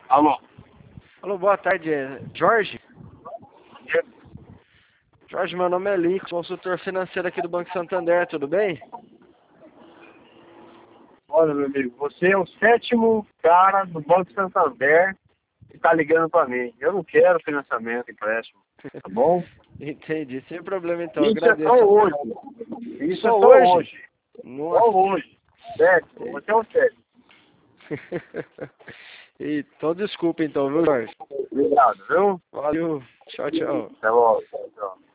Alô? Alô, boa tarde, Jorge? Jorge, meu nome é Lincoln, consultor financeiro aqui do Banco Santander, tudo bem? Olha, meu amigo, você é o 7º cara do Banco Santander que tá ligando pra mim. Eu não quero financiamento, empréstimo, tá bom? Entendi, sem problema então, Isso é agradeço. só hoje. Isso é Só só hoje? hoje. Nossa. Só hoje. 7º, você é o 7º. Então desculpa então, viu, Jorge? Obrigado, viu? Valeu, tchau, tchau. Até logo. Tchau.